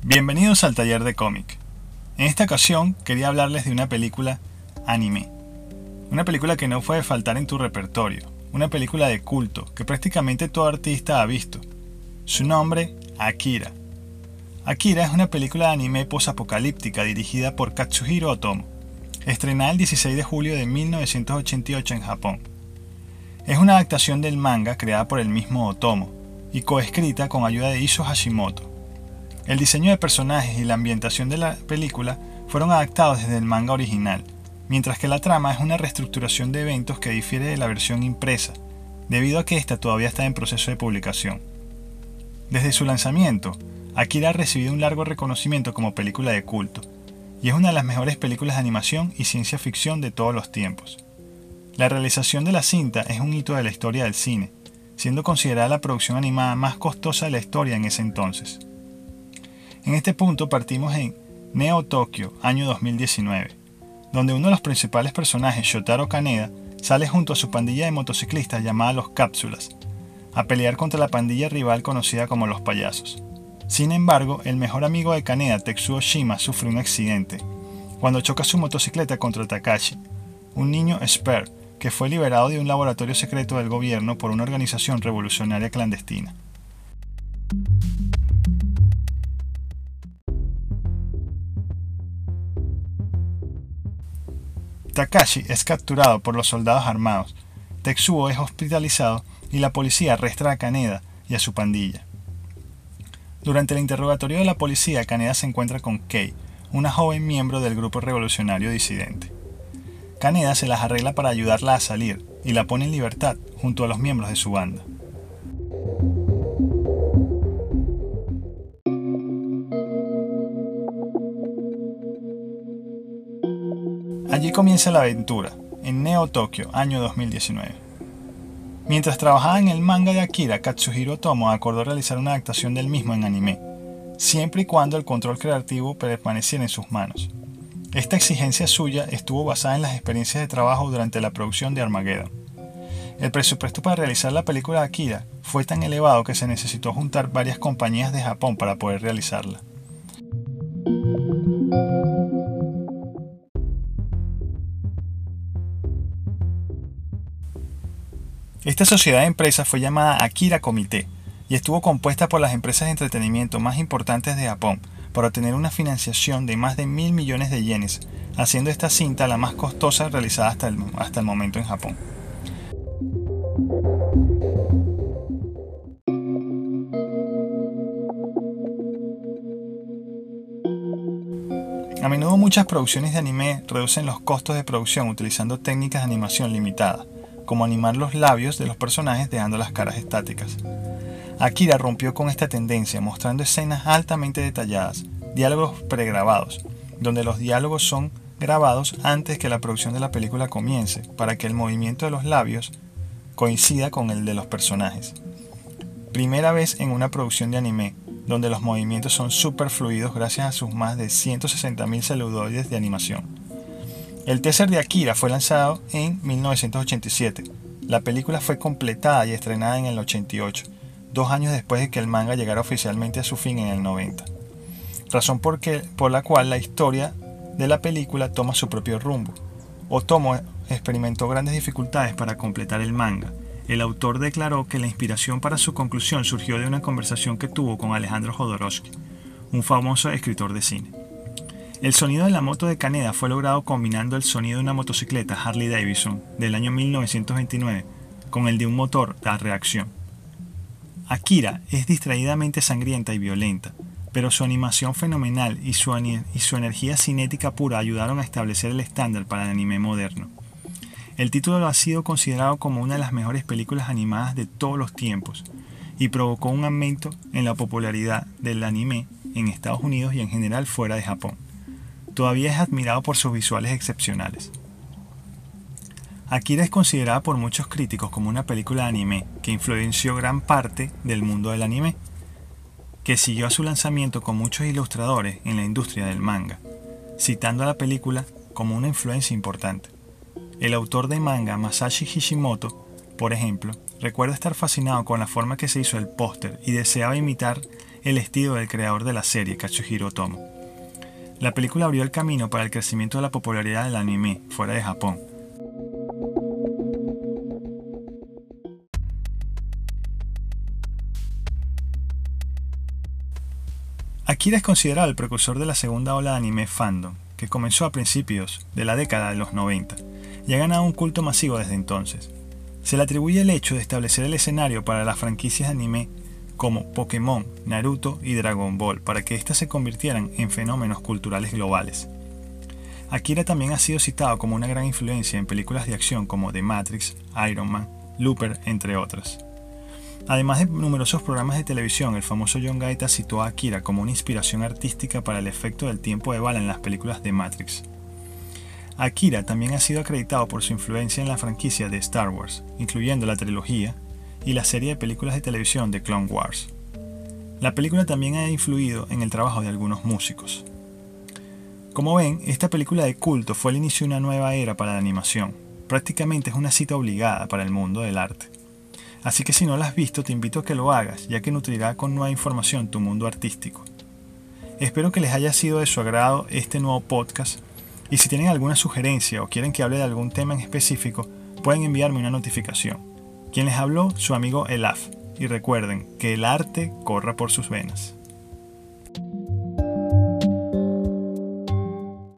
Bienvenidos al taller de cómic. En esta ocasión quería hablarles de una película anime. Una película que no puede faltar en tu repertorio. Una película de culto que prácticamente todo artista ha visto. Su nombre, Akira. Akira es una película de anime posapocalíptica dirigida por Katsuhiro Otomo, estrenada el 16 de julio de 1988 en Japón. Es una adaptación del manga creada por el mismo Otomo y coescrita con ayuda de Isao Hashimoto. El diseño de personajes y la ambientación de la película fueron adaptados desde el manga original, mientras que la trama es una reestructuración de eventos que difiere de la versión impresa, debido a que ésta todavía está en proceso de publicación. Desde su lanzamiento, Akira ha recibido un largo reconocimiento como película de culto, y es una de las mejores películas de animación y ciencia ficción de todos los tiempos. La realización de la cinta es un hito de la historia del cine, siendo considerada la producción animada más costosa de la historia en ese entonces. En este punto partimos en Neo Tokyo, año 2019, donde uno de los principales personajes, Shotaro Kaneda, sale junto a su pandilla de motociclistas llamada Los Cápsulas, a pelear contra la pandilla rival conocida como Los Payasos. Sin embargo, el mejor amigo de Kaneda, Tetsuo Shima, sufre un accidente, cuando choca su motocicleta contra Takashi, un niño Spare, que fue liberado de un laboratorio secreto del gobierno por una organización revolucionaria clandestina. Takashi es capturado por los soldados armados, Tetsuo es hospitalizado y la policía arresta a Kaneda y a su pandilla. Durante el interrogatorio de la policía, Kaneda se encuentra con Kei, una joven miembro del grupo revolucionario disidente. Kaneda se las arregla para ayudarla a salir y la pone en libertad junto a los miembros de su banda. Allí comienza la aventura, en Neo Tokyo, año 2019. Mientras trabajaba en el manga de Akira, Katsuhiro Otomo acordó realizar una adaptación del mismo en anime, siempre y cuando el control creativo permaneciera en sus manos. Esta exigencia suya estuvo basada en las experiencias de trabajo durante la producción de Armageddon. El presupuesto para realizar la película de Akira fue tan elevado que se necesitó juntar varias compañías de Japón para poder realizarla. Esta sociedad de empresas fue llamada Akira Comité y estuvo compuesta por las empresas de entretenimiento más importantes de Japón para obtener una financiación de más de 1.000 millones de yenes, haciendo esta cinta la más costosa realizada hasta el momento en Japón. A menudo muchas producciones de anime reducen los costos de producción utilizando técnicas de animación limitadas, como animar los labios de los personajes dejando las caras estáticas. Akira rompió con esta tendencia mostrando escenas altamente detalladas, diálogos pregrabados, donde los diálogos son grabados antes que la producción de la película comience, para que el movimiento de los labios coincida con el de los personajes. Primera vez en una producción de anime, donde los movimientos son súper fluidos gracias a sus más de 160.000 celuloides de animación. El teaser de Akira fue lanzado en 1987. La película fue completada y estrenada en el 88, 2 años después de que el manga llegara oficialmente a su fin en el 90. Razón por la cual la historia de la película toma su propio rumbo. Otomo experimentó grandes dificultades para completar el manga. El autor declaró que la inspiración para su conclusión surgió de una conversación que tuvo con Alejandro Jodorowsky, un famoso escritor de cine. El sonido de la moto de Kaneda fue logrado combinando el sonido de una motocicleta Harley Davidson del año 1929 con el de un motor a reacción. Akira es distraídamente sangrienta y violenta, pero su animación fenomenal y su energía cinética pura ayudaron a establecer el estándar para el anime moderno. El título ha sido considerado como una de las mejores películas animadas de todos los tiempos y provocó un aumento en la popularidad del anime en Estados Unidos y en general fuera de Japón. Todavía es admirado por sus visuales excepcionales. Akira es considerada por muchos críticos como una película de anime que influenció gran parte del mundo del anime, que siguió a su lanzamiento con muchos ilustradores en la industria del manga, citando a la película como una influencia importante. El autor de manga Masashi Kishimoto, por ejemplo, recuerda estar fascinado con la forma que se hizo el póster y deseaba imitar el estilo del creador de la serie, Katsuhiro Otomo. La película abrió el camino para el crecimiento de la popularidad del anime fuera de Japón. Akira es considerado el precursor de la segunda ola de anime fandom, que comenzó a principios de la década de los 90 y ha ganado un culto masivo desde entonces. Se le atribuye el hecho de establecer el escenario para las franquicias de anime como Pokémon, Naruto y Dragon Ball para que éstas se convirtieran en fenómenos culturales globales. Akira también ha sido citado como una gran influencia en películas de acción como The Matrix, Iron Man, Looper, entre otras. Además de numerosos programas de televisión, el famoso John Gaita citó a Akira como una inspiración artística para el efecto del tiempo de bala en las películas de Matrix. Akira también ha sido acreditado por su influencia en la franquicia de Star Wars, incluyendo la trilogía y la serie de películas de televisión de Clone Wars. La película también ha influido en el trabajo de algunos músicos. Como ven, esta película de culto fue el inicio de una nueva era para la animación. Prácticamente es una cita obligada para el mundo del arte. Así que si no la has visto, te invito a que lo hagas, ya que nutrirá con nueva información tu mundo artístico. Espero que les haya sido de su agrado este nuevo podcast, y si tienen alguna sugerencia o quieren que hable de algún tema en específico, pueden enviarme una notificación. Quien les habló, su amigo Elaf, y recuerden que el arte corra por sus venas.